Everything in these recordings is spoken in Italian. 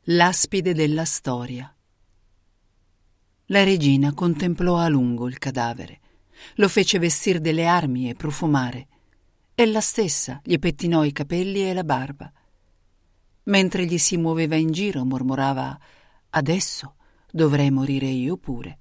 L'aspide della storia. La regina contemplò a lungo il cadavere, lo fece vestir delle armi e profumare. Ella stessa gli pettinò i capelli e la barba. Mentre gli si muoveva in giro mormorava: «Adesso dovrei morire io pure».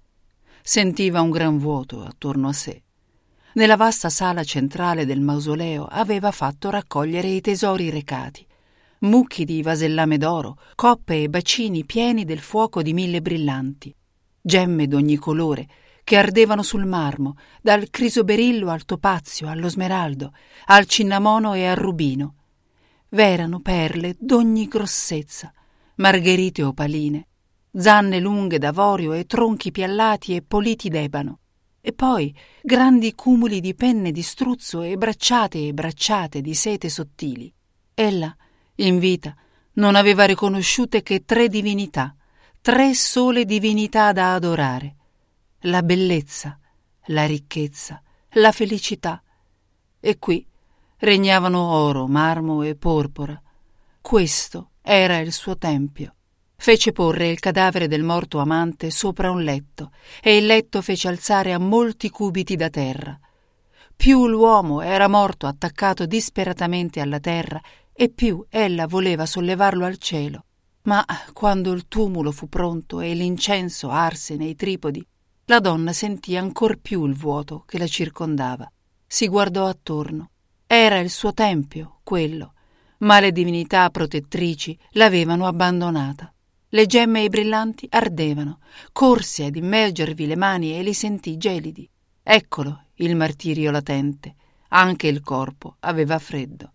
Sentiva un gran vuoto attorno a sé. Nella vasta sala centrale del mausoleo aveva fatto raccogliere i tesori recati, mucchi di vasellame d'oro, coppe e bacini pieni del fuoco di 1000 brillanti, gemme d'ogni colore che ardevano sul marmo, dal crisoberillo al topazio, allo smeraldo, al cinnamono e al rubino. V'erano perle d'ogni grossezza, margherite opaline, zanne lunghe d'avorio e tronchi piallati e politi d'ebano, e poi grandi cumuli di penne di struzzo e bracciate di sete sottili. Ella, in vita, non aveva riconosciute che 3 divinità, 3 sole divinità da adorare: la bellezza, la ricchezza, la felicità. E qui regnavano oro, marmo e porpora. Questo era il suo tempio. Fece porre il cadavere del morto amante sopra un letto, e il letto fece alzare a molti cubiti da terra. Più l'uomo era morto attaccato disperatamente alla terra, e più ella voleva sollevarlo al cielo. Ma quando il tumulo fu pronto e l'incenso arse nei tripodi, la donna sentì ancor più il vuoto che la circondava. Si guardò attorno. Era il suo tempio, quello, ma le divinità protettrici l'avevano abbandonata. Le gemme e i brillanti ardevano. Corse ad immergervi le mani e li sentì gelidi. Eccolo il martirio latente. Anche il corpo aveva freddo.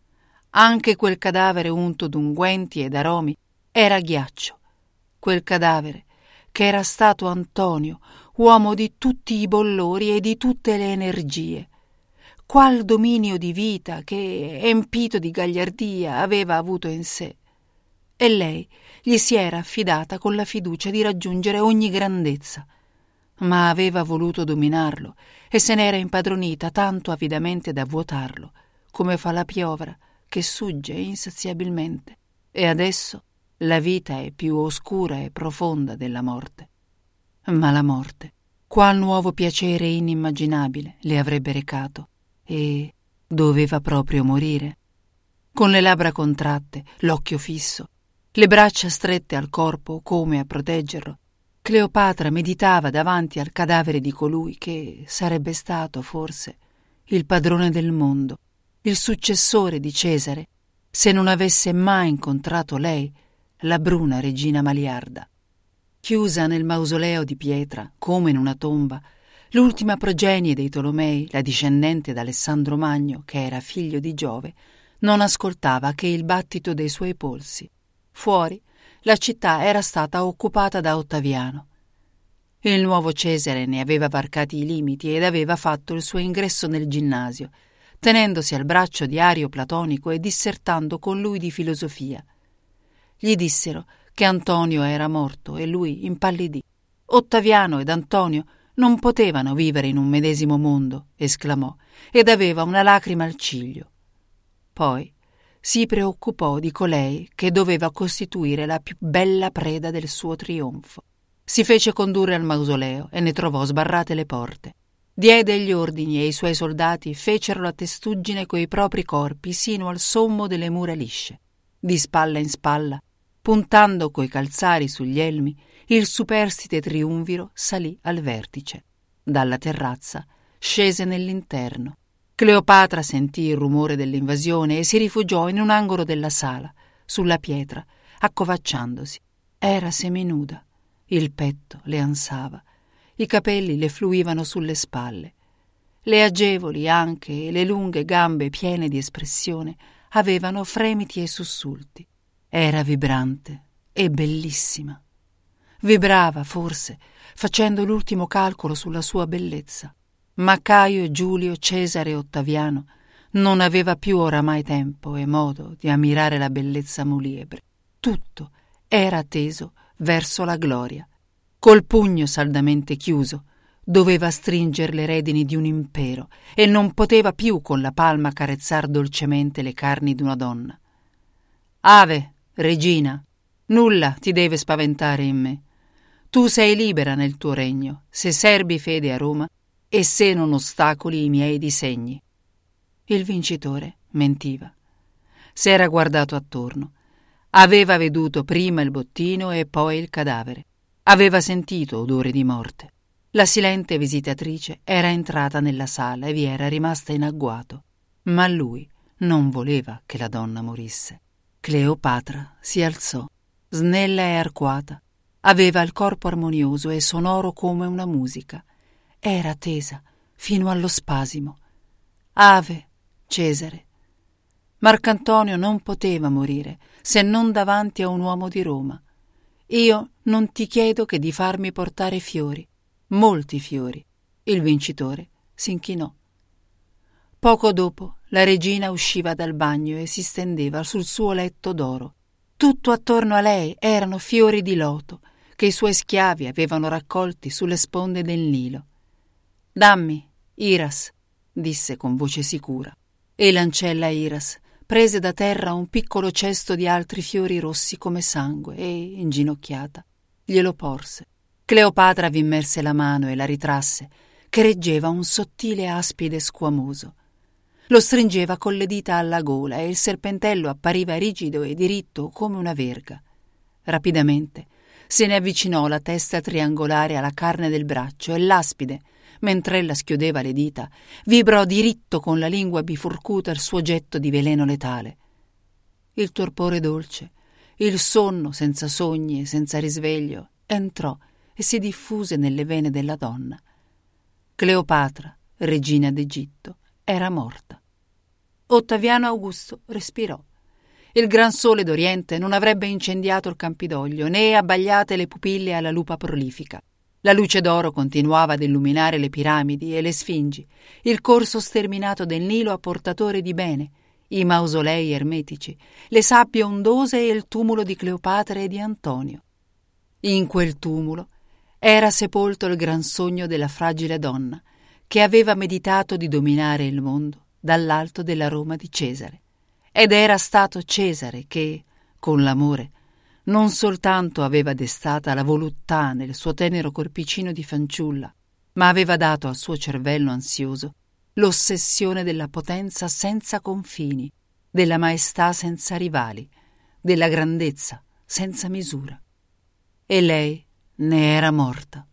Anche quel cadavere unto d'unguenti ed aromi era ghiaccio. Quel cadavere che era stato Antonio, uomo di tutti i bollori e di tutte le energie. Qual dominio di vita che, empito di gagliardia, aveva avuto in sé. E lei gli si era affidata con la fiducia di raggiungere ogni grandezza, ma aveva voluto dominarlo e se n'era impadronita tanto avidamente da vuotarlo, come fa la piovra che sugge insaziabilmente. E adesso la vita è più oscura e profonda della morte. Ma la morte, qual nuovo piacere inimmaginabile le avrebbe recato, e doveva proprio morire. Con le labbra contratte, l'occhio fisso, le braccia strette al corpo come a proteggerlo, Cleopatra meditava davanti al cadavere di colui che sarebbe stato, forse, il padrone del mondo, il successore di Cesare, se non avesse mai incontrato lei, la bruna regina Maliarda. Chiusa nel mausoleo di pietra, come in una tomba, l'ultima progenie dei Tolomei, la discendente d'Alessandro Magno, che era figlio di Giove, non ascoltava che il battito dei suoi polsi. Fuori, la città era stata occupata da Ottaviano. Il nuovo Cesare ne aveva varcati i limiti ed aveva fatto il suo ingresso nel ginnasio, tenendosi al braccio di Ario Platonico e dissertando con lui di filosofia. Gli dissero che Antonio era morto e lui impallidì. Ottaviano ed Antonio non potevano vivere in un medesimo mondo, esclamò, ed aveva una lacrima al ciglio. Poi si preoccupò di colei che doveva costituire la più bella preda del suo trionfo. Si fece condurre al mausoleo e ne trovò sbarrate le porte. Diede gli ordini e i suoi soldati fecero la testuggine coi propri corpi sino al sommo delle mura lisce. Di spalla in spalla, puntando coi calzari sugli elmi, il superstite triumviro salì al vertice. Dalla terrazza scese nell'interno. Cleopatra sentì il rumore dell'invasione e si rifugiò in un angolo della sala, sulla pietra, accovacciandosi. Era seminuda, il petto le ansava, i capelli le fluivano sulle spalle. Le agevoli anche e le lunghe gambe piene di espressione avevano fremiti e sussulti. Era vibrante e bellissima. Vibrava, forse, facendo l'ultimo calcolo sulla sua bellezza. Ma Caio Giulio Cesare Ottaviano non aveva più oramai tempo e modo di ammirare la bellezza muliebre. Tutto era teso verso la gloria. Col pugno saldamente chiuso doveva stringer le redini di un impero e non poteva più con la palma carezzar dolcemente le carni d'una donna. «Ave, regina!» Nulla ti deve spaventare in me. Tu sei libera nel tuo regno, se serbi fede a Roma e se non ostacoli i miei disegni. Il vincitore mentiva. S'era guardato attorno. Aveva veduto prima il bottino e poi il cadavere. Aveva sentito odore di morte. La silente visitatrice era entrata nella sala e vi era rimasta in agguato. Ma lui non voleva che la donna morisse. Cleopatra si alzò, snella e arcuata. Aveva il corpo armonioso e sonoro come una musica. Era tesa fino allo spasimo. Ave, Cesare. Marcantonio non poteva morire se non davanti a un uomo di Roma. Io non ti chiedo che di farmi portare fiori, molti fiori. Il vincitore s'inchinò. Poco dopo la regina usciva dal bagno e si stendeva sul suo letto d'oro. Tutto attorno a lei erano fiori di loto che i suoi schiavi avevano raccolti sulle sponde del Nilo. «Dammi, Iras», disse con voce sicura, e l'ancella Iras prese da terra un piccolo cesto di altri fiori rossi come sangue e, inginocchiata, glielo porse. Cleopatra vi immerse la mano e la ritrasse, che reggeva un sottile aspide squamoso. Lo stringeva con le dita alla gola e il serpentello appariva rigido e diritto come una verga. Rapidamente se ne avvicinò la testa triangolare alla carne del braccio e l'aspide, mentre ella schiudeva le dita, vibrò diritto con la lingua bifurcuta il suo getto di veleno letale. Il torpore dolce, il sonno senza sogni e senza risveglio, entrò e si diffuse nelle vene della donna. Cleopatra, regina d'Egitto, era morta. Ottaviano Augusto respirò. Il gran sole d'Oriente non avrebbe incendiato il Campidoglio né abbagliate le pupille alla lupa prolifica. La luce d'oro continuava ad illuminare le piramidi e le sfingi, il corso sterminato del Nilo a portatore di bene, i mausolei ermetici, le sabbie ondose e il tumulo di Cleopatra e di Antonio. In quel tumulo era sepolto il gran sogno della fragile donna che aveva meditato di dominare il mondo dall'alto della Roma di Cesare. Ed era stato Cesare che, con l'amore, non soltanto aveva destata la voluttà nel suo tenero corpicino di fanciulla, ma aveva dato al suo cervello ansioso l'ossessione della potenza senza confini, della maestà senza rivali, della grandezza senza misura. E lei ne era morta.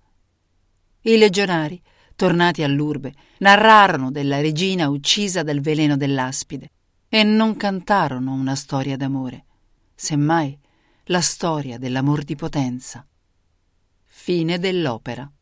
I legionari, tornati all'urbe, narrarono della regina uccisa dal veleno dell'aspide e non cantarono una storia d'amore, semmai la storia dell'amor di potenza. Fine dell'opera.